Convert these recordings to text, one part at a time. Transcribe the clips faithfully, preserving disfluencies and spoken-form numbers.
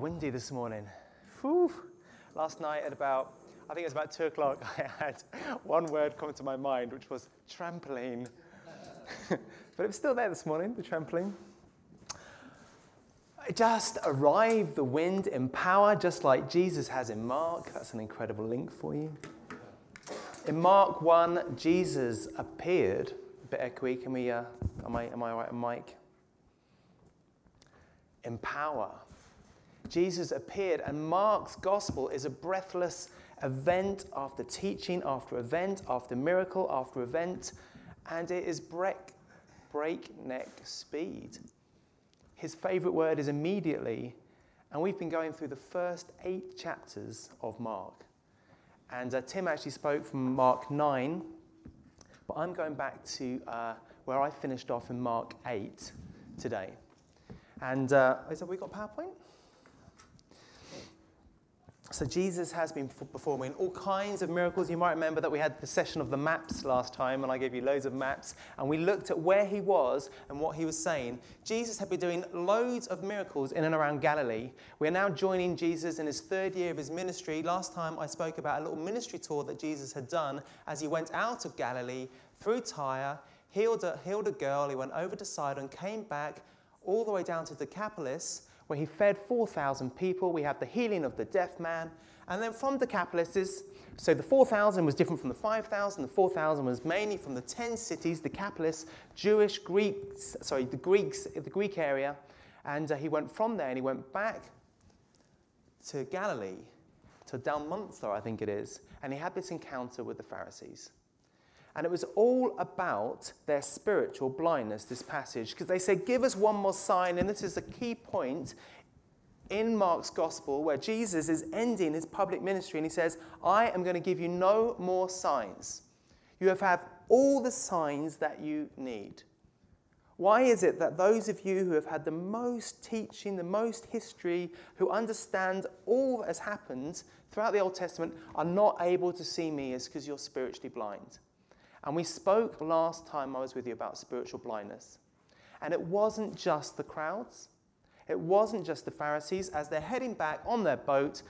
windy this morning. Whew. Last night at about, I think it was about two o'clock, I had one word come to my mind, which was trampoline. But it was still there this morning, the trampoline. It just arrived, the wind in power, just like Jesus has in Mark. That's an incredible link for you. In Mark one, Jesus appeared. A bit echoey, can we, uh, am I, am I all right on mic? In power. Jesus appeared, and Mark's gospel is a breathless event after teaching, after event, after miracle, after event, and it is break, breakneck speed. His favorite word is immediately, and we've been going through the first eight chapters of Mark. And uh, Tim actually spoke from Mark nine, but I'm going back to uh, where I finished off in Mark eight today. And uh, is that, we got PowerPoint? So Jesus has been performing all kinds of miracles. You might remember that we had the session of the maps last time, and I gave you loads of maps, and we looked at where he was and what he was saying. Jesus had been doing loads of miracles in and around Galilee. We are now joining Jesus in his third year of his ministry. Last time I spoke about a little ministry tour that Jesus had done as he went out of Galilee through Tyre, healed a, healed a girl, he went over to Sidon, came back all the way down to Decapolis, where he fed four thousand people. We have the healing of the deaf man. And then from Decapolis, so the four thousand was different from the five thousand. The four thousand was mainly from the ten cities, Decapolis, Jewish, Greeks, sorry, the Greeks, the Greek area. And uh, he went from there and he went back to Galilee, to Dalmanutha, I think it is. And he had this encounter with the Pharisees. And it was all about their spiritual blindness, this passage, because they said, give us one more sign. And this is a key point in Mark's gospel where Jesus is ending his public ministry. And he says, I am going to give you no more signs. You have had all the signs that you need. Why is it that those of you who have had the most teaching, the most history, who understand all that has happened throughout the Old Testament are not able to see me? Is because you're spiritually blind. And we spoke last time I was with you about spiritual blindness. And it wasn't just the crowds. It wasn't just the Pharisees. As they're heading back on their boat,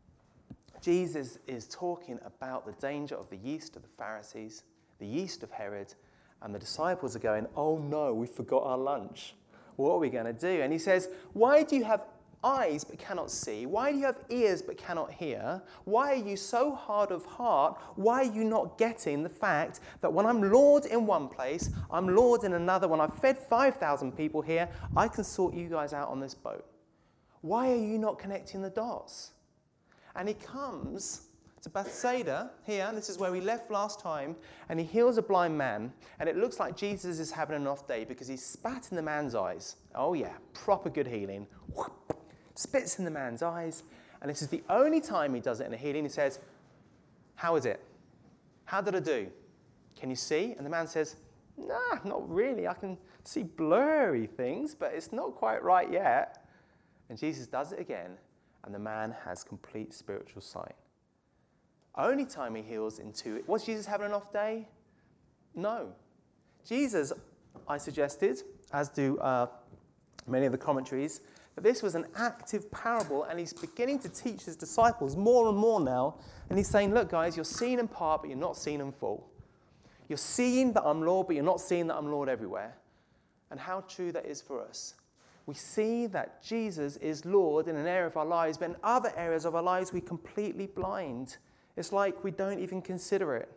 Jesus is talking about the danger of the yeast of the Pharisees, the yeast of Herod, and the disciples are going, oh no, we forgot our lunch. What are we going to do? And he says, why do you have eyes but cannot see? Why do you have ears but cannot hear? Why are you so hard of heart? Why are you not getting the fact that when I'm Lord in one place, I'm Lord in another? When I've fed five thousand people here, I can sort you guys out on this boat. Why are you not connecting the dots? And he comes to Bethsaida here, and this is where we left last time, and he heals a blind man, and it looks like Jesus is having an off day because he spat in the man's eyes. Oh yeah, proper good healing. Spits in the man's eyes, and this is the only time he does it in a healing. He says, how is it? How did I do? Can you see? And the man says, nah, not really. I can see blurry things, but it's not quite right yet. And Jesus does it again, and the man has complete spiritual sight. Only time he heals in two. Was Jesus having an off day? No. Jesus, I suggested, as do uh, many of the commentaries, that this was an active parable, and he's beginning to teach his disciples more and more now. And he's saying, look, guys, you're seeing in part, but you're not seeing in full. You're seeing that I'm Lord, but you're not seeing that I'm Lord everywhere. And how true that is for us. We see that Jesus is Lord in an area of our lives, but in other areas of our lives, we're completely blind. It's like we don't even consider it.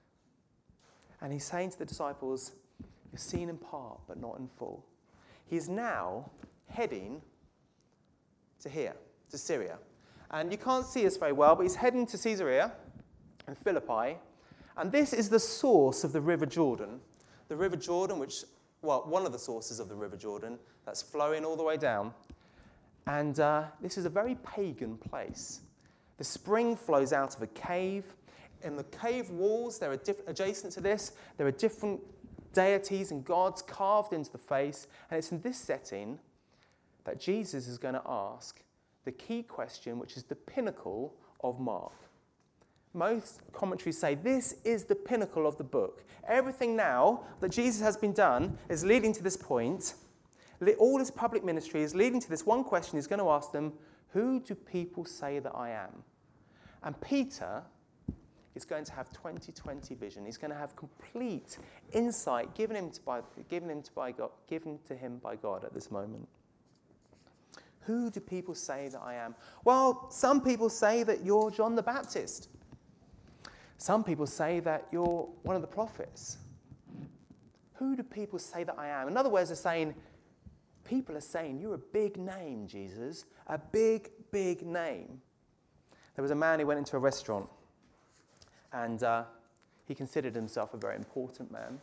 And he's saying to the disciples, you're seeing in part, but not in full. He's now heading to here, to Syria. And you can't see us very well, but he's heading to Caesarea and Philippi. And this is the source of the River Jordan. The River Jordan, which, well, one of the sources of the River Jordan, that's flowing all the way down. And uh, this is a very pagan place. The spring flows out of a cave. In the cave walls, there are diff- adjacent to this, there are different deities and gods carved into the face. And it's in this setting that Jesus is going to ask the key question, which is the pinnacle of Mark. Most commentaries say this is the pinnacle of the book. Everything now that Jesus has been done is leading to this point. All his public ministry is leading to this one question he's going to ask them: Who do people say that I am? And Peter is going to have twenty twenty vision. He's going to have complete insight given him to by, given him to by God, given to him by God at this moment. Who do people say that I am? Well, some people say that you're John the Baptist. Some people say that you're one of the prophets. Who do people say that I am? In other words, they're saying, people are saying, you're a big name, Jesus. A big, big name. There was a man who went into a restaurant, and uh, he considered himself a very important man.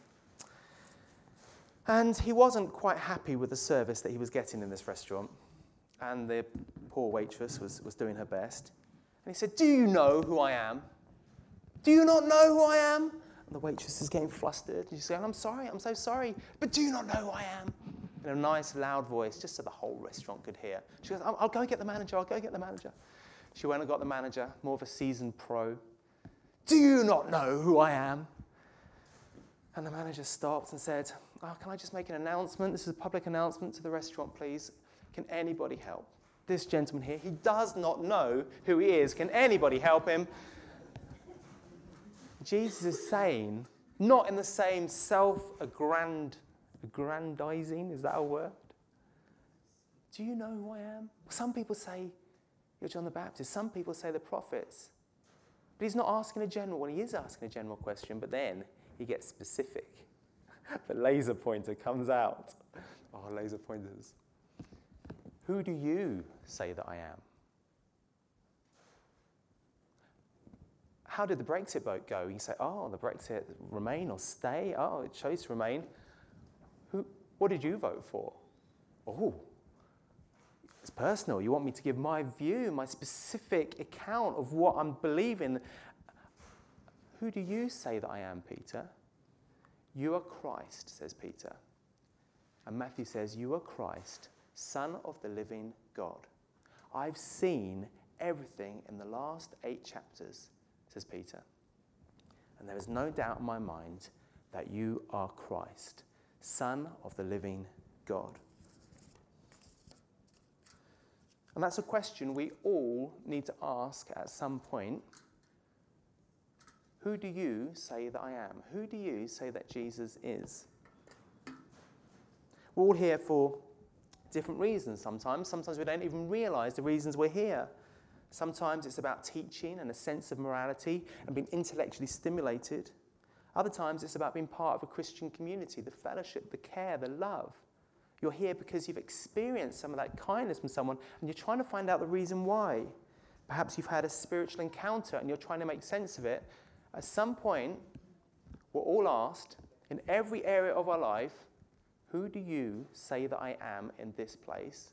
And he wasn't quite happy with the service that he was getting in this restaurant. And the poor waitress was, was doing her best. And he said, do you know who I am? Do you not know who I am? And the waitress is getting flustered. She's saying, I'm sorry, I'm so sorry, but do you not know who I am? In a nice, loud voice, just so the whole restaurant could hear. She goes, I'll, I'll go get the manager, I'll go get the manager. She went and got the manager, more of a seasoned pro. Do you not know who I am? And the manager stopped and said, oh, can I just make an announcement? This is a public announcement to the restaurant, please. Can anybody help? This gentleman here, he does not know who he is. Can anybody help him? Jesus is saying, not in the same self-aggrandizing, is that a word? Do you know who I am? Some people say you're John the Baptist. Some people say the prophets. But he's not asking a general one. He is asking a general question, but then he gets specific. The laser pointer comes out. Oh, laser pointers. Who do you say that I am? How did the Brexit vote go? You say, oh, the Brexit remain or stay. Oh, it chose to remain. Who? What did you vote for? Oh, it's personal. You want me to give my view, my specific account of what I'm believing. Who do you say that I am, Peter? You are Christ, says Peter. And Matthew says, you are Christ, Son of the living God. I've seen everything in the last eight chapters, says Peter. And there is no doubt in my mind that you are Christ, Son of the living God. And that's a question we all need to ask at some point. Who do you say that I am? Who do you say that Jesus is? We're all here for different reasons sometimes. Sometimes we don't even realize the reasons we're here. Sometimes it's about teaching and a sense of morality and being intellectually stimulated. Other times it's about being part of a Christian community, the fellowship, the care, the love. You're here because you've experienced some of that kindness from someone and you're trying to find out the reason why. Perhaps you've had a spiritual encounter and you're trying to make sense of it. At some point, we're all asked, in every area of our life, who do you say that I am in this place?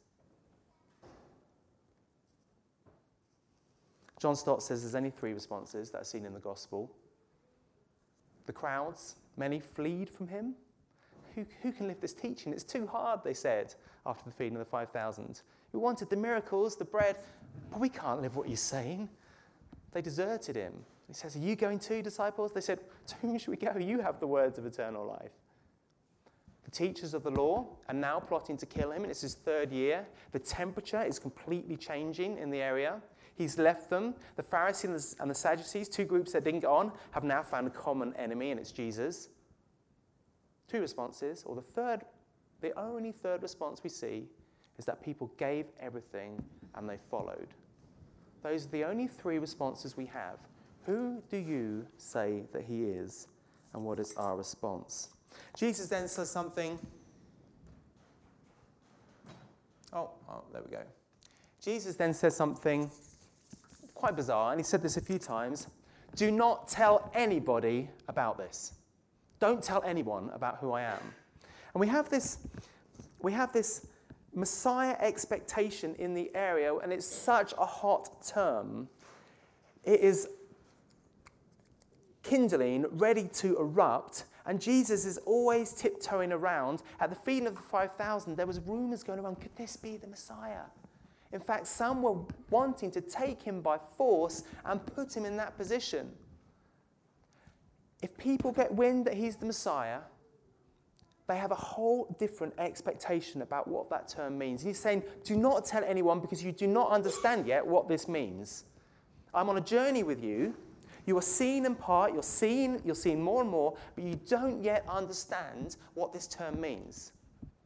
John Stott says there's only three responses that are seen in the gospel. The crowds, many fled from him. Who, who can live this teaching? It's too hard, they said, after the feeding of the five thousand. We wanted the miracles, the bread, but we can't live what you're saying. They deserted him. He says, are you going too, disciples? They said, to whom should we go? You have the words of eternal life. The teachers of the law are now plotting to kill him, and it's his third year. The temperature is completely changing in the area. He's left them. The Pharisees and the Sadducees, two groups that didn't get on, have now found a common enemy, and it's Jesus. Two responses, or the third, the only third response we see is that people gave everything and they followed. Those are the only three responses we have. Who do you say that he is, and what is our response? Jesus then says something. Oh, oh, there we go. Jesus then says something quite bizarre, and he said this a few times. Do not tell anybody about this. Don't tell anyone about who I am. And we have this, we have this Messiah expectation in the area, and it's such a hot term. It is kindling, ready to erupt, and Jesus is always tiptoeing around. At the feeding of the five thousand, there was rumors going around, could this be the Messiah? In fact, some were wanting to take him by force and put him in that position. If people get wind that he's the Messiah, they have a whole different expectation about what that term means. He's saying, do not tell anyone because you do not understand yet what this means. I'm on a journey with you. You are seeing in part, you're seeing, you're seeing more and more, but you don't yet understand what this term means.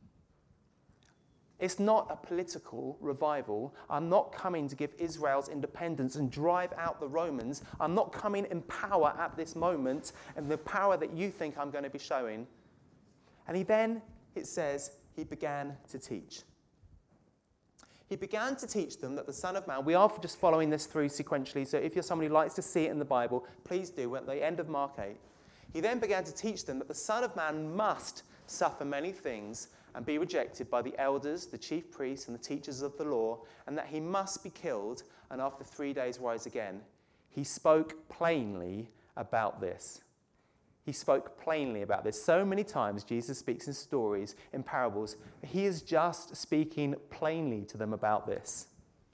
It's not a political revival. I'm not coming to give Israel's independence and drive out the Romans. I'm not coming in power at this moment and the power that you think I'm going to be showing. And he then, it says, he began to teach. He began to teach them that the Son of Man, we are just following this through sequentially, so if you're somebody who likes to see it in the Bible, please do at the end of Mark eight. He then began to teach them that the Son of Man must suffer many things and be rejected by the elders, the chief priests, and the teachers of the law, and that he must be killed and after three days rise again. He spoke plainly about this. He spoke plainly about this. So many times Jesus speaks in stories, in parables. He is just speaking plainly to them about this.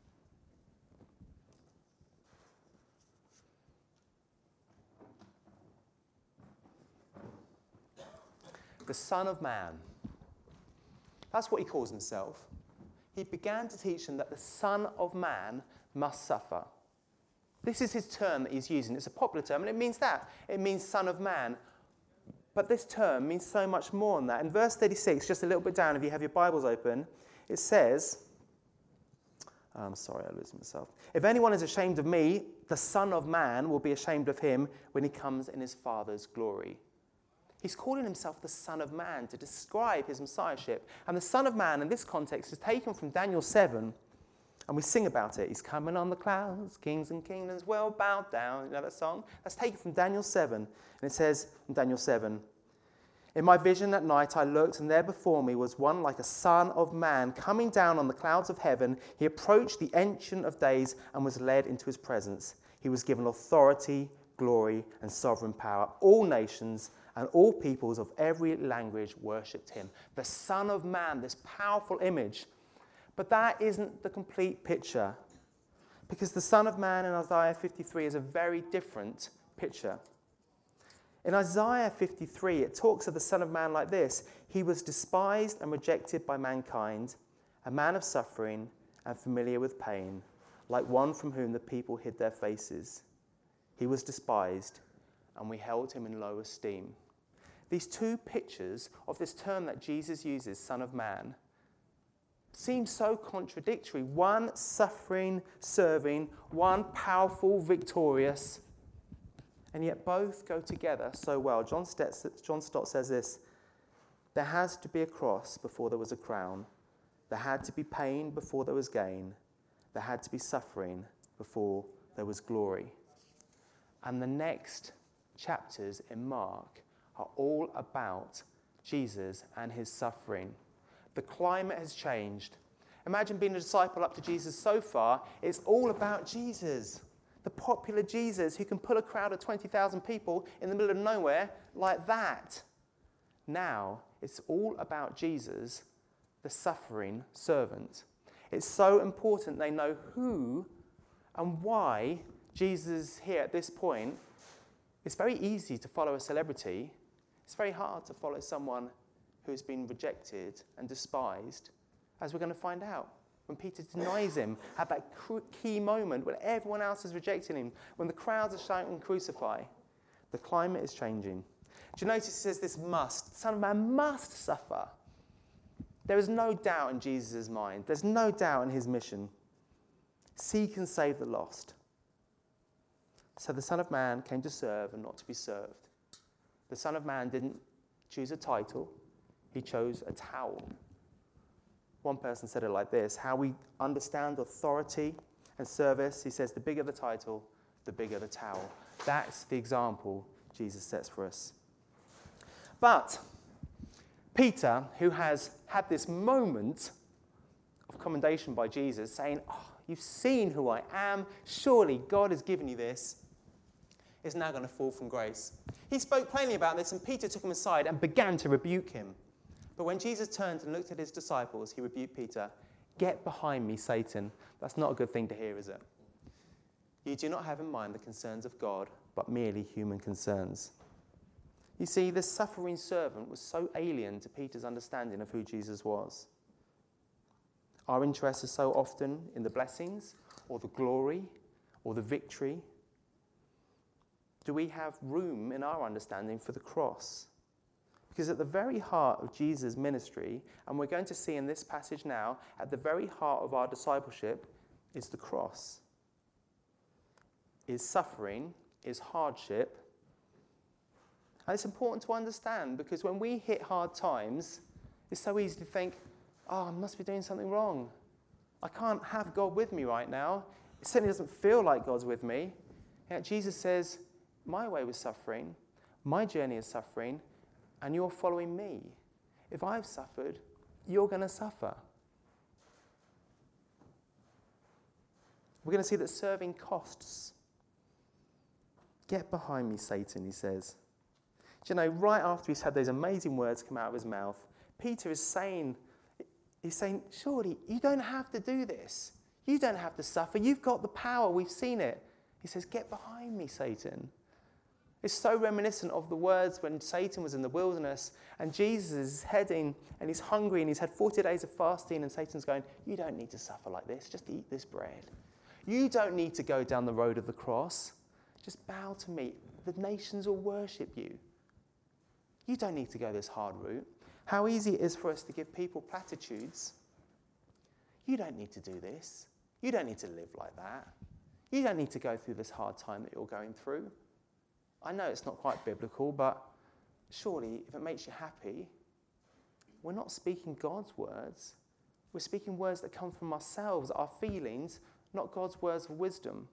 The Son of Man. That's what he calls himself. He began to teach them that the Son of Man must suffer. This is his term that he's using. It's a popular term, and it means that. It means Son of Man. But this term means so much more than that. In verse thirty-six, just a little bit down, if you have your Bibles open, it says, I'm sorry, I lose myself. If anyone is ashamed of me, the Son of Man will be ashamed of him when he comes in his Father's glory. He's calling himself the Son of Man to describe his messiahship. And the Son of Man in this context is taken from Daniel seven. And we sing about it. He's coming on the clouds, kings and kingdoms will bow down. You know that song? That's taken from Daniel seven. And it says in Daniel seven, in my vision at night I looked, and there before me was one like a son of man coming down on the clouds of heaven. He approached the Ancient of Days and was led into his presence. He was given authority, glory, and sovereign power. All nations and all peoples of every language worshipped him. The Son of Man, this powerful image. But that isn't the complete picture, because the Son of Man in Isaiah fifty-three is a very different picture. In Isaiah fifty-three, it talks of the Son of Man like this. He was despised and rejected by mankind, a man of suffering and familiar with pain, like one from whom the people hid their faces. He was despised, and we held him in low esteem. These two pictures of this term that Jesus uses, Son of Man, seem so contradictory. One suffering, serving, one powerful, victorious, and yet both go together so well. John Stott, John Stott says this, there has to be a cross before there was a crown. There had to be pain before there was gain. There had to be suffering before there was glory. And the next chapters in Mark are all about Jesus and his suffering. The climate has changed. Imagine being a disciple up to Jesus so far. It's all about Jesus. The popular Jesus who can pull a crowd of twenty thousand people in the middle of nowhere like that. Now, it's all about Jesus, the suffering servant. It's so important they know who and why Jesus is here at this point. It's very easy to follow a celebrity. It's very hard to follow someone who's been rejected and despised, as we're going to find out. When Peter denies him at that key moment when everyone else is rejecting him, when the crowds are shouting, crucify, the climate is changing. Do you notice it says this must? The Son of Man must suffer. There is no doubt in Jesus' mind. There's no doubt in his mission. Seek and save the lost. So the Son of Man came to serve and not to be served. The Son of Man didn't choose a title. He chose a towel. One person said it like this, how we understand authority and service. He says, the bigger the title, the bigger the towel. That's the example Jesus sets for us. But Peter, who has had this moment of commendation by Jesus, saying, oh, you've seen who I am. Surely God has given you this, is now going to fall from grace. He spoke plainly about this, and Peter took him aside and began to rebuke him. But when Jesus turned and looked at his disciples, he rebuked Peter. Get behind me, Satan. That's not a good thing to hear, is it? You do not have in mind the concerns of God, but merely human concerns. You see, this suffering servant was so alien to Peter's understanding of who Jesus was. Our interest is so often in the blessings or the glory or the victory. Do we have room in our understanding for the cross? Because at the very heart of Jesus' ministry, and we're going to see in this passage now, at the very heart of our discipleship is the cross. Is suffering, is hardship. And it's important to understand because when we hit hard times, it's so easy to think, oh, I must be doing something wrong. I can't have God with me right now. It certainly doesn't feel like God's with me. Yet Jesus says, my way was suffering, my journey is suffering, and you're following me. If I've suffered, you're going to suffer. We're going to see that serving costs. Get behind me, Satan, he says. Do you know, right after he's had those amazing words come out of his mouth, Peter is saying, he's saying, surely you don't have to do this. You don't have to suffer. You've got the power. We've seen it. He says, get behind me, Satan. It's so reminiscent of the words when Satan was in the wilderness and Jesus is heading and he's hungry and he's had forty days of fasting and Satan's going, you don't need to suffer like this. Just eat this bread. You don't need to go down the road of the cross. Just bow to me. The nations will worship you. You don't need to go this hard route. How easy it is for us to give people platitudes. You don't need to do this. You don't need to live like that. You don't need to go through this hard time that you're going through. I know it's not quite biblical, but surely if it makes you happy, we're not speaking God's words. We're speaking words that come from ourselves, our feelings, not God's words of wisdom.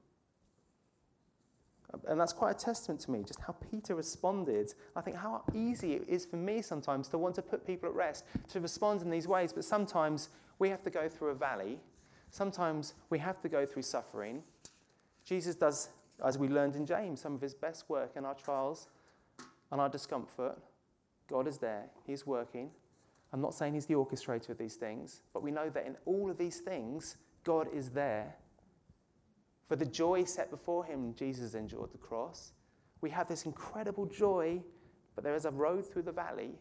And that's quite a testament to me, just how Peter responded. I think how easy it is for me sometimes to want to put people at rest, to respond in these ways, but sometimes we have to go through a valley. Sometimes we have to go through suffering. Jesus does, as we learned in James, some of his best work in our trials and our discomfort. God is there. He's working. I'm not saying he's the orchestrator of these things, but we know that in all of these things, God is there. For the joy set before him, Jesus endured the cross. We have this incredible joy, but there is a road through the valley.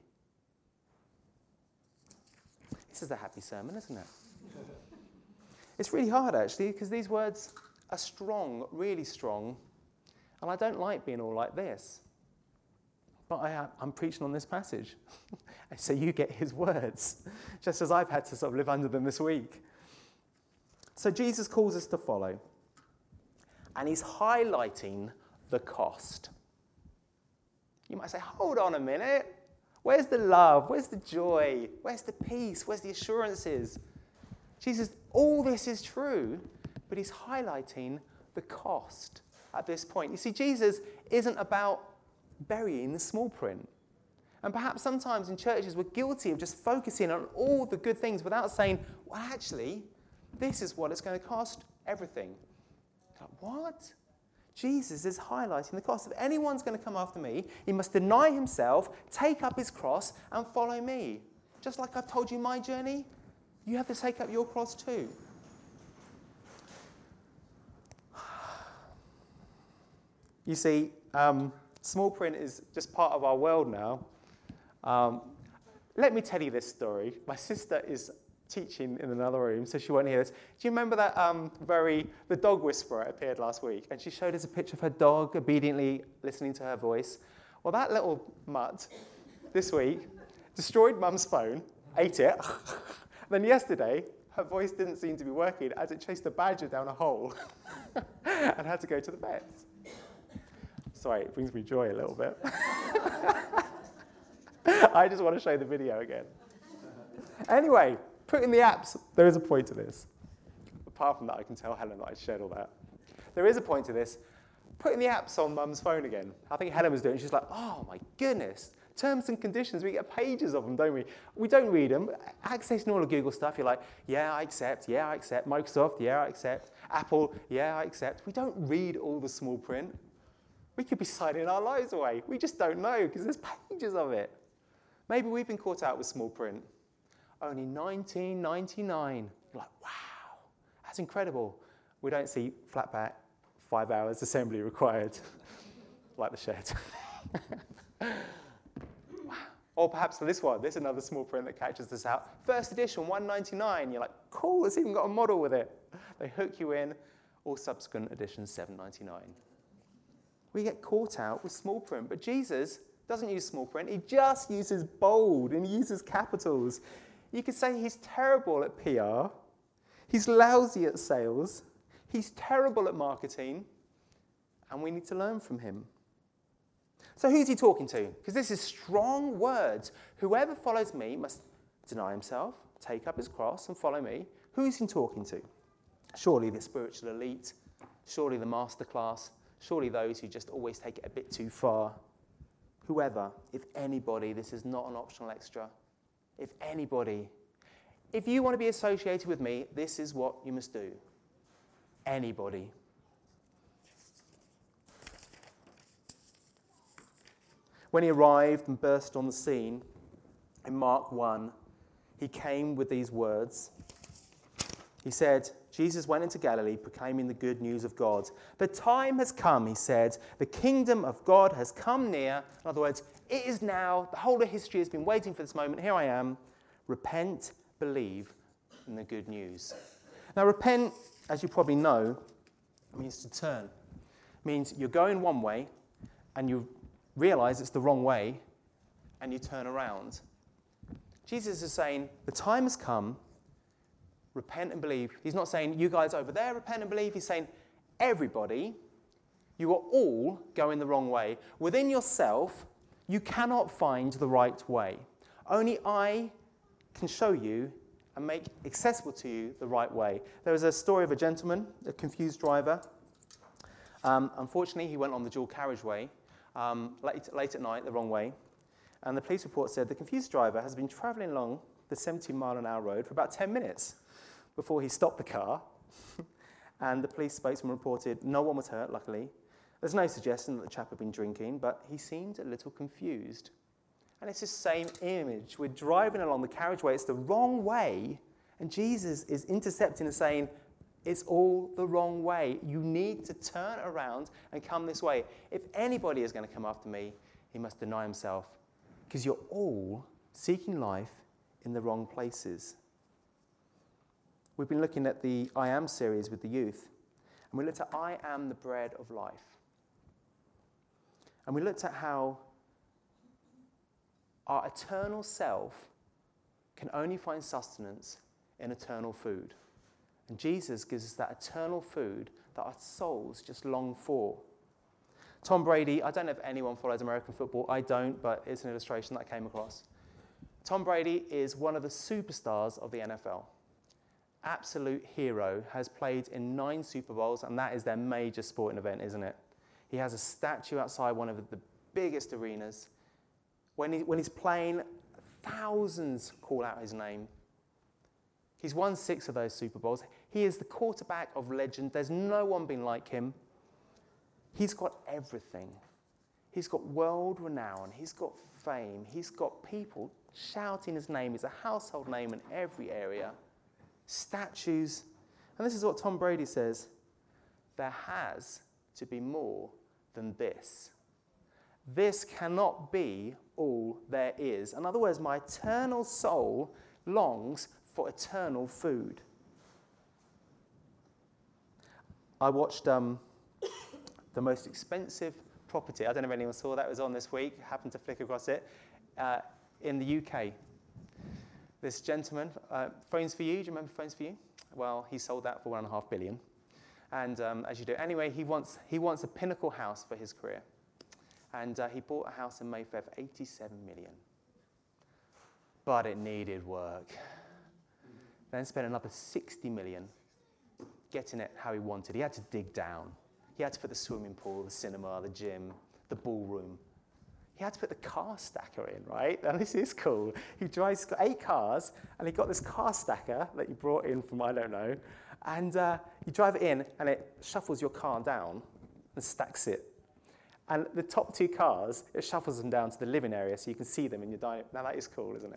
This is a happy sermon, isn't it? It's really hard, actually, because these words are strong, really strong, and I don't like being all like this. But I, I'm preaching on this passage, so you get his words, just as I've had to sort of live under them this week. So Jesus calls us to follow. And he's highlighting the cost. You might say, hold on a minute. Where's the love? Where's the joy? Where's the peace? Where's the assurances? Jesus, all this is true, but he's highlighting the cost at this point. You see, Jesus isn't about burying the small print. And perhaps sometimes in churches we're guilty of just focusing on all the good things without saying, well, actually, this is what it's going to cost, everything. Like, what? Jesus is highlighting the cost. If anyone's going to come after me, he must deny himself, take up his cross, and follow me. Just like I've told you my journey, you have to take up your cross too. You see, um, small print is just part of our world now. Um, let me tell you this story. My sister is teaching in another room, so she won't hear this. Do you remember that um, very, the dog whisperer appeared last week, and she showed us a picture of her dog obediently listening to her voice? Well, that little mutt this week destroyed Mum's phone, ate it, then yesterday her voice didn't seem to be working as it chased a badger down a hole and had to go to the vet. Sorry, it brings me joy a little bit. I just want to show the video again. Anyway, putting the apps, there is a point to this. Apart from that, I can tell Helen that I shared all that. There is a point to this. Putting the apps on Mum's phone again. I think Helen was doing it. She's like, oh my goodness. Terms and conditions, we get pages of them, don't we? We don't read them. Accessing all the Google stuff, you're like, yeah, I accept, yeah, I accept. Microsoft, yeah, I accept. Apple, yeah, I accept. We don't read all the small print. We could be signing our lives away. We just don't know because there's pages of it. Maybe we've been caught out with small print. Only nineteen ninety-nine. You're like, wow, that's incredible. We don't see flatback, five hours assembly required, like the shed. Or perhaps this one, this is another small print that catches us out. First edition, one ninety-nine. You're like, cool, it's even got a model with it. They hook you in. All subsequent editions, seven ninety-nine. We get caught out with small print, but Jesus doesn't use small print. He just uses bold and he uses capitals. You could say he's terrible at P R. He's lousy at sales. He's terrible at marketing. And we need to learn from him. So who's he talking to? Because this is strong words. Whoever follows me must deny himself, take up his cross, and follow me. Who is he talking to? Surely the spiritual elite. Surely the master class. Surely those who just always take it a bit too far. Whoever, if anybody, this is not an optional extra. If anybody, if you want to be associated with me, this is what you must do. Anybody. When he arrived and burst on the scene, in Mark one, he came with these words. He said, Jesus went into Galilee proclaiming the good news of God. The time has come, he said. The kingdom of God has come near. In other words, it is now. The whole of history has been waiting for this moment. Here I am. Repent, believe in the good news. Now, repent, as you probably know, means to turn. It means you're going one way and you realize it's the wrong way and you turn around. Jesus is saying, the time has come. Repent and believe. He's not saying, you guys over there, repent and believe. He's saying, everybody, you are all going the wrong way. Within yourself, you cannot find the right way. Only I can show you and make accessible to you the right way. There was a story of a gentleman, a confused driver. Um, unfortunately, he went on the dual carriageway um, late, late at night, the wrong way. And the police report said the confused driver has been travelling along the seventy mile an hour road for about ten minutes before he stopped the car. And the police spokesman reported no one was hurt, luckily. There's no suggestion that the chap had been drinking, but he seemed a little confused. And it's the same image. We're driving along the carriageway. It's the wrong way. And Jesus is intercepting and saying, it's all the wrong way. You need to turn around and come this way. If anybody is going to come after me, he must deny himself. Because you're all seeking life in the wrong places. We've been looking at the I Am series with the youth. And we looked at I am the bread of life. And we looked at how our eternal self can only find sustenance in eternal food. And Jesus gives us that eternal food that our souls just long for. Tom Brady, I don't know if anyone follows American football. I don't, but it's an illustration that I came across. Tom Brady is one of the superstars of the N F L. Absolute hero, has played in nine Super Bowls, and that is their major sporting event, isn't it? He has a statue outside one of the biggest arenas. When, he, when he's playing, thousands call out his name. He's won six of those Super Bowls. He is the quarterback of legend. There's no one been like him. He's got everything. He's got world renown. He's got fame. He's got people shouting his name. He's a household name in every area. Statues. And this is what Tom Brady says. There has to be more than this. This cannot be all there is. In other words, my eternal soul longs for eternal food. I watched um, the most expensive property. I don't know if anyone saw that. It was on this week. Happened to flick across it. Uh, in the U K. This gentleman, uh, Phones for You. Do you remember Phones for You? Well, he sold that for one and a half billion. And um, as you do. Anyway, he wants he wants a pinnacle house for his career. And uh, he bought a house in Mayfair for eighty-seven million. But it needed work. Then spent another sixty million getting it how he wanted. He had to dig down. He had to put the swimming pool, the cinema, the gym, the ballroom. He had to put the car stacker in, right? And this is cool. He drives eight cars, and he got this car stacker that he brought in from, I don't know, and uh, you drive it in, and it shuffles your car down and stacks it. And the top two cars, it shuffles them down to the living area so you can see them in your dining. Now that is cool, isn't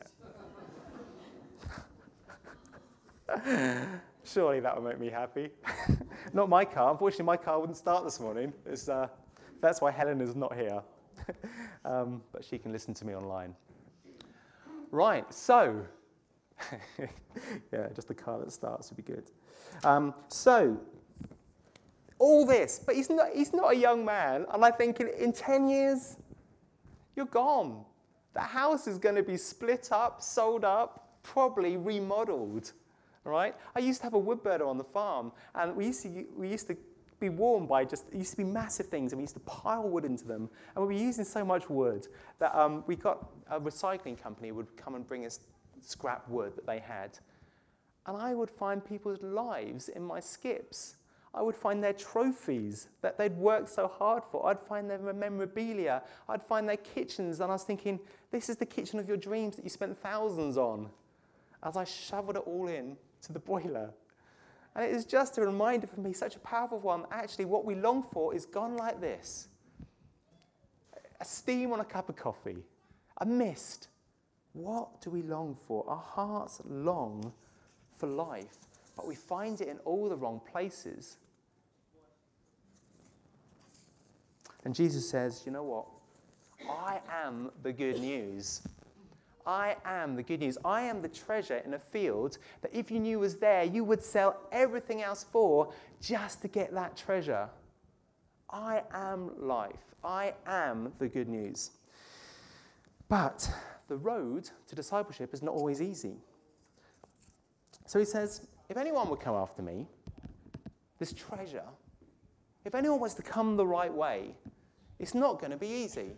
it? Surely that would make me happy. Not my car. Unfortunately, my car wouldn't start this morning. It's, uh, that's why Helen is not here. um, but she can listen to me online. Right, so, yeah, just the car that starts would be good. Um, so, all this, but he's not, he's not a young man, and I think in, in ten years, you're gone. The house is going to be split up, sold up, probably remodeled, right? I used to have a wood burner on the farm, and we used to, we used to be warmed by just, it used to be massive things, and we used to pile wood into them, and we were using so much wood that um, we got a recycling company would come and bring us scrap wood that they had. And I would find people's lives in my skips. I would find their trophies that they'd worked so hard for. I'd find their memorabilia. I'd find their kitchens. And I was thinking, this is the kitchen of your dreams that you spent thousands on. As I shoveled it all in to the boiler. And it is just a reminder for me, such a powerful one. Actually, what we long for is gone like this. A steam on a cup of coffee. A mist. What do we long for? Our hearts long for life. But we find it in all the wrong places. And Jesus says, you know what? I am the good news. I am the good news. I am the treasure in a field that if you knew was there, you would sell everything else for just to get that treasure. I am life. I am the good news. But the road to discipleship is not always easy. So he says, if anyone would come after me, this treasure, if anyone wants to come the right way, it's not going to be easy.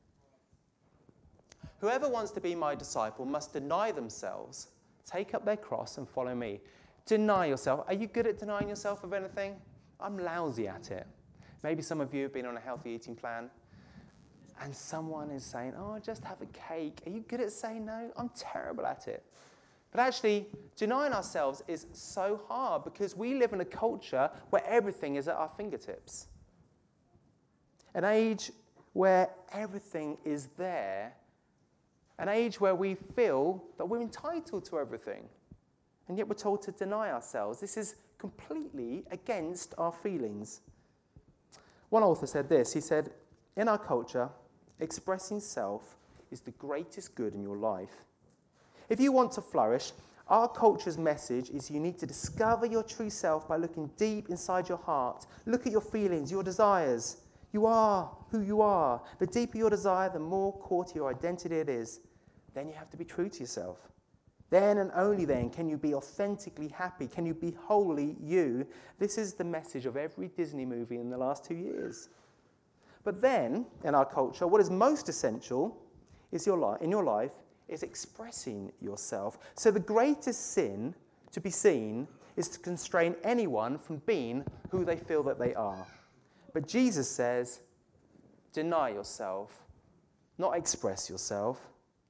Whoever wants to be my disciple must deny themselves, take up their cross and follow me. Deny yourself. Are you good at denying yourself of anything? I'm lousy at it. Maybe some of you have been on a healthy eating plan and someone is saying, oh, just have a cake. Are you good at saying no? I'm terrible at it. But actually, denying ourselves is so hard because we live in a culture where everything is at our fingertips. An age where everything is there. An age where we feel that we're entitled to everything. And yet we're told to deny ourselves. This is completely against our feelings. One author said this. He said, in our culture, expressing self is the greatest good in your life. If you want to flourish, our culture's message is you need to discover your true self by looking deep inside your heart. Look at your feelings, your desires. You are who you are. The deeper your desire, the more core to your identity it is. Then you have to be true to yourself. Then and only then can you be authentically happy. Can you be wholly you? This is the message of every Disney movie in the last two years. But then, in our culture, what is most essential is your li- in your life is expressing yourself. So the greatest sin to be seen is to constrain anyone from being who they feel that they are. But Jesus says, deny yourself, not express yourself.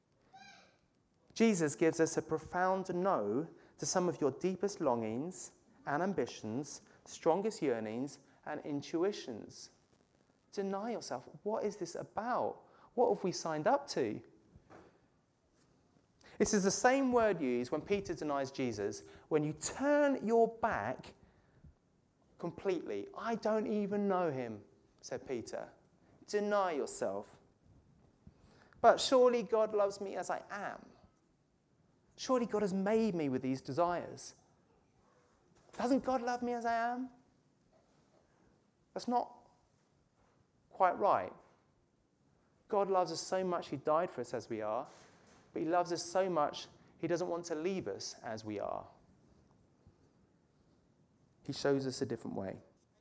Jesus gives us a profound no to some of your deepest longings and ambitions, strongest yearnings and intuitions. Deny yourself. What is this about? What have we signed up to? This is the same word used when Peter denies Jesus. When you turn your back completely. I don't even know him, said Peter. Deny yourself. But surely God loves me as I am. Surely God has made me with these desires. Doesn't God love me as I am? That's not quite right. God loves us so much, he died for us as we are. But he loves us so much, he doesn't want to leave us as we are. He shows us a different way.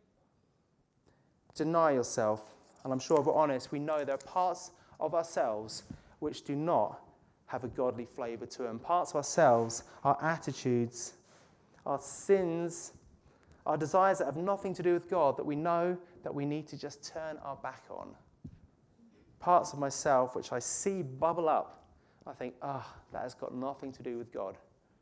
Deny yourself. And I'm sure if we're honest, we know there are parts of ourselves which do not have a godly flavour to them. Parts of ourselves, our attitudes, our sins, our desires that have nothing to do with God, that we know that we need to just turn our back on. Parts of myself which I see bubble up. I think, ah, oh, that has got nothing to do with God.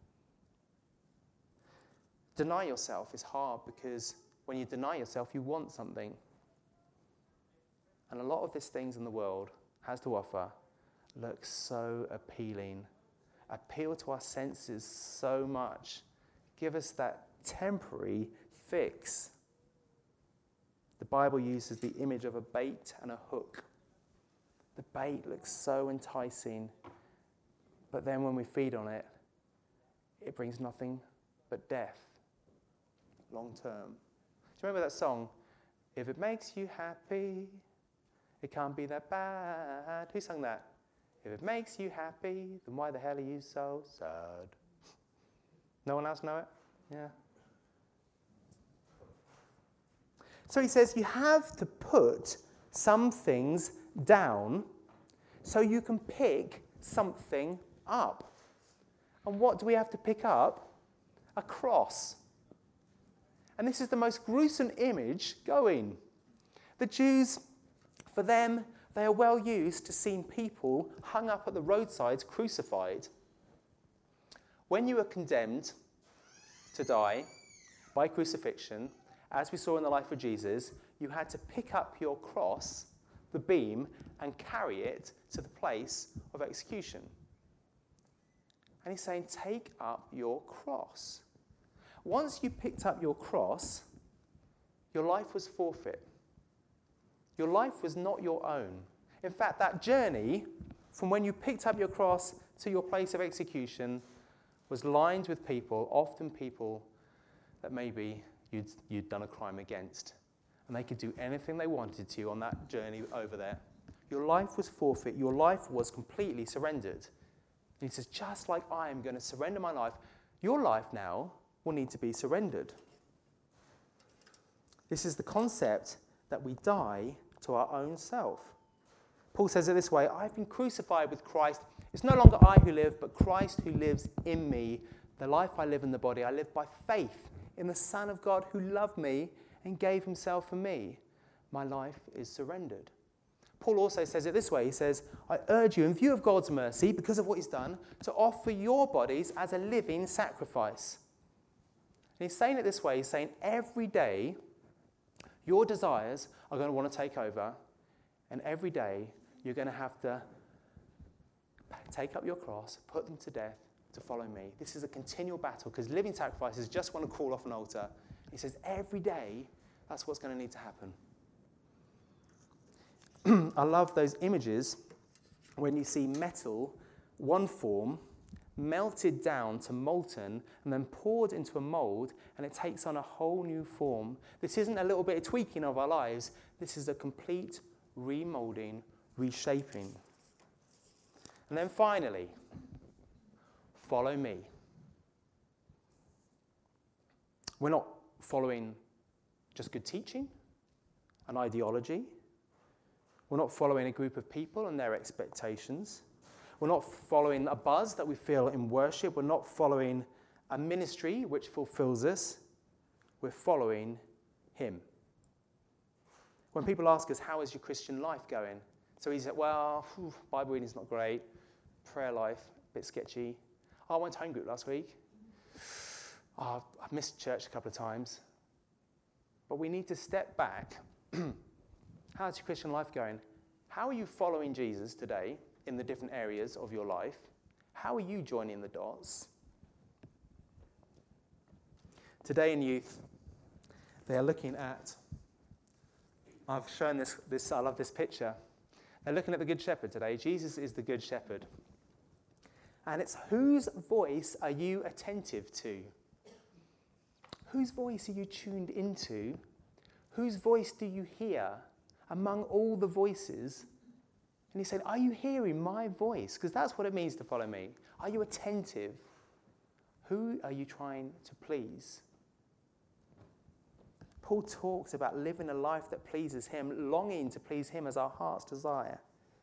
Deny yourself is hard because when you deny yourself, you want something. And a lot of these things in the world has to offer look so appealing, appeal to our senses so much, give us that temporary fix. The Bible uses the image of a bait and a hook. The bait looks so enticing. But then when we feed on it, it brings nothing but death, long term. Do you remember that song? If it makes you happy, it can't be that bad. Who sang that? If it makes you happy, then why the hell are you so sad? No one else know it? Yeah. So he says you have to put some things down so you can pick something up. And what do we have to pick up? A cross. And this is the most gruesome image going. The Jews, for them, they are well used to seeing people hung up at the roadsides crucified. When you are condemned to die by crucifixion, as we saw in the life of Jesus, you had to pick up your cross, the beam, and carry it to the place of execution. And he's saying, take up your cross. Once you picked up your cross, your life was forfeit. Your life was not your own. In fact, that journey from when you picked up your cross to your place of execution was lined with people, often people that maybe you'd, you'd done a crime against. And they could do anything they wanted to on that journey over there. Your life was forfeit. Your life was completely surrendered. And he says, just like I am going to surrender my life, your life now will need to be surrendered. This is the concept that we die to our own self. Paul says it this way, I've been crucified with Christ. It's no longer I who live, but Christ who lives in me. The life I live in the body, I live by faith in the Son of God who loved me and gave himself for me. My life is surrendered. Paul also says it this way. He says, I urge you, in view of God's mercy, because of what he's done, to offer your bodies as a living sacrifice. And he's saying it this way. He's saying every day, your desires are going to want to take over. And every day, you're going to have to take up your cross, put them to death, to follow me. This is a continual battle, because living sacrifices just want to crawl off an altar. He says every day, that's what's going to need to happen. I love those images when you see metal, one form, melted down to molten, and then poured into a mold, and it takes on a whole new form. This isn't a little bit of tweaking of our lives. This is a complete remolding, reshaping. And then finally, follow me. We're not following just good teaching, an ideology. We're not following a group of people and their expectations. We're not following a buzz that we feel in worship. We're not following a ministry which fulfills us. We're following him. When people ask us, how is your Christian life going? So he said, well, whew, Bible reading's not great. Prayer life, a bit sketchy. Oh, I went to home group last week. Oh, I've missed church a couple of times. But we need to step back. How's your Christian life going? How are you following Jesus today in the different areas of your life? How are you joining the dots? Today in youth, they are looking at, I've shown this, this, I love this picture. They're looking at the Good Shepherd today. Jesus is the Good Shepherd. And it's whose voice are you attentive to? Whose voice are you tuned into? Whose voice do you hear among all the voices? And he said, are you hearing my voice? Because that's what it means to follow me. Are you attentive? Who are you trying to please? Paul talks about living a life that pleases him, longing to please him as our heart's desire.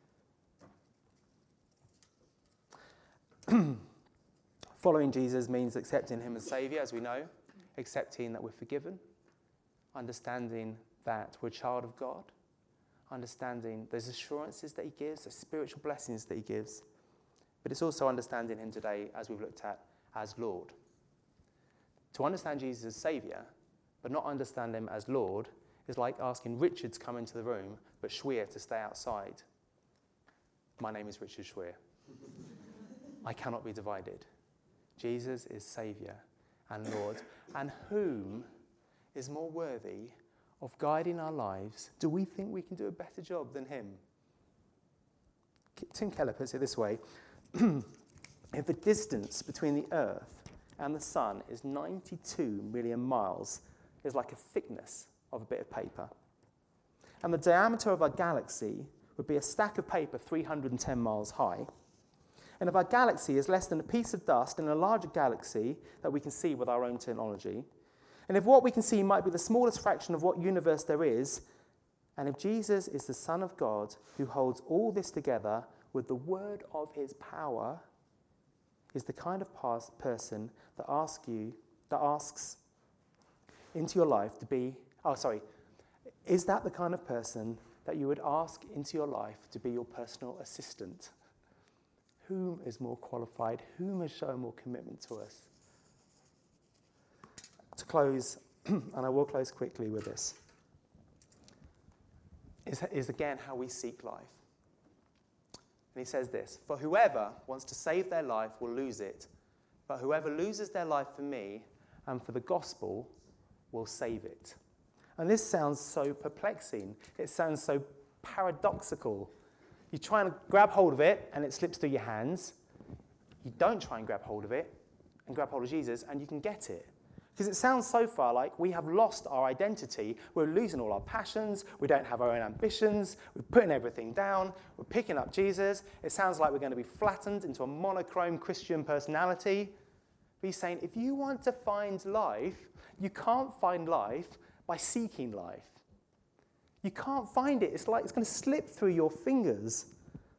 Following Jesus means accepting him as Saviour, as we know, accepting that we're forgiven, understanding that we're a child of God, understanding those assurances that he gives, the spiritual blessings that he gives. But it's also understanding him today, as we've looked at, as Lord. To understand Jesus as Saviour, but not understand him as Lord, is like asking Richard to come into the room, but Schweer to stay outside. My name is Richard Schweer. I cannot be divided. Jesus is Saviour and Lord. And whom is more worthy of guiding our lives? Do we think we can do a better job than him? Tim Keller puts it this way. if the distance between the Earth and the sun is ninety-two million miles, it's like a thickness of a bit of paper. And the diameter of our galaxy would be a stack of paper three hundred ten miles high. And if our galaxy is less than a piece of dust in a larger galaxy that we can see with our own technology, and if what we can see might be the smallest fraction of what universe there is, and if Jesus is the Son of God who holds all this together with the word of his power, is the kind of pers- person that asks you, that asks into your life to be, oh, sorry, is that the kind of person that you would ask into your life to be your personal assistant? Whom is more qualified? Whom has shown more commitment to us? To close, and I will close quickly with this, is, is again how we seek life. And he says this, for whoever wants to save their life will lose it, but whoever loses their life for me and for the gospel will save it. And this sounds so perplexing. It sounds so paradoxical. You try and grab hold of it and it slips through your hands. You don't try and grab hold of it and grab hold of Jesus and you can get it. Because it sounds so far like we have lost our identity. We're losing all our passions. We don't have our own ambitions. We're putting everything down. We're picking up Jesus. It sounds like we're going to be flattened into a monochrome Christian personality. But he's saying if you want to find life, you can't find life by seeking life. You can't find it. It's like it's going to slip through your fingers.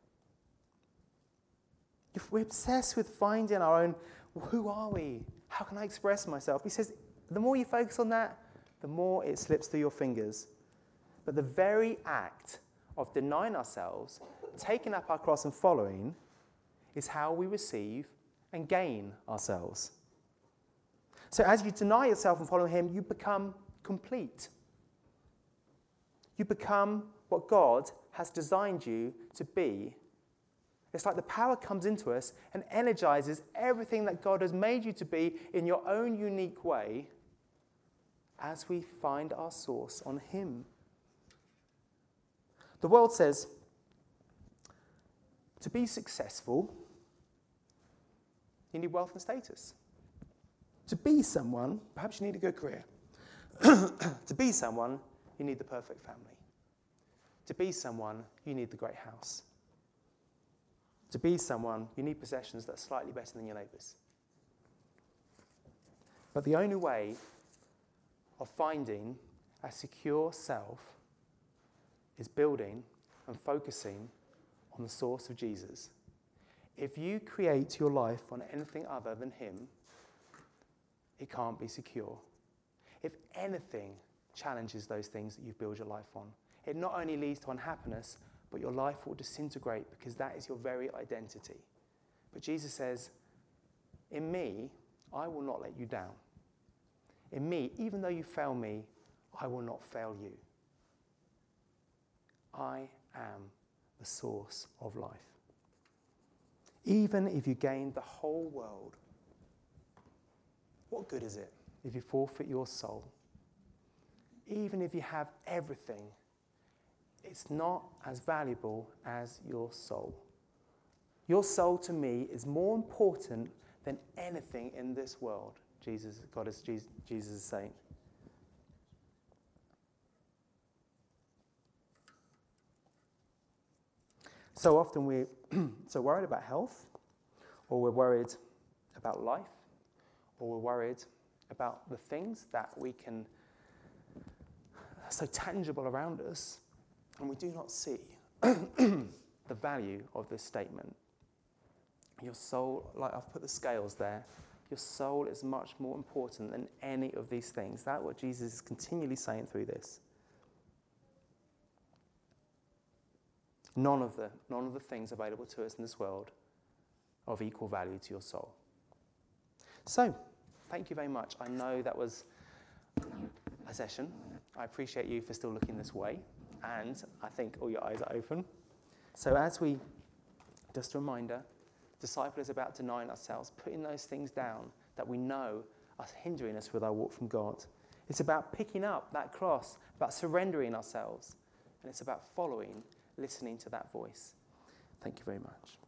If we're obsessed with finding our own, well, who are we? How can I express myself? He says, the more you focus on that, the more it slips through your fingers. But the very act of denying ourselves, taking up our cross and following, is how we receive and gain ourselves. So as you deny yourself and follow him, you become complete. You become what God has designed you to be. It's like the power comes into us and energizes everything that God has made you to be in your own unique way as we find our source on him. The world says, to be successful, you need wealth and status. To be someone, perhaps you need a good career. To be someone, you need the perfect family. To be someone, you need the great house. To be someone, you need possessions that are slightly better than your neighbours. But the only way of finding a secure self is building and focusing on the source of Jesus. If you create your life on anything other than him, it can't be secure. If anything challenges those things that you've built your life on, it not only leads to unhappiness, but your life will disintegrate because that is your very identity. But Jesus says, in me, I will not let you down. In me, even though you fail me, I will not fail you. I am the source of life. Even if you gain the whole world, what good is it if you forfeit your soul? Even if you have everything, it's not as valuable as your soul. Your soul to me is more important than anything in this world, Jesus, God is, Jesus, Jesus is saying. So often we're so worried about health, or we're worried about life, or we're worried about the things that we can, so tangible around us, and we do not see the value of this statement. Your soul, like I've put the scales there, your soul is much more important than any of these things. That's what Jesus is continually saying through this. None of the, none of the things available to us in this world are of equal value to your soul. So, thank you very much. I know that was a session. I appreciate you for still looking this way. And I think all your eyes are open. So as we, just a reminder, disciple is about denying ourselves, putting those things down that we know are hindering us with our walk from God. It's about picking up that cross, about surrendering ourselves. And it's about following, listening to that voice. Thank you very much.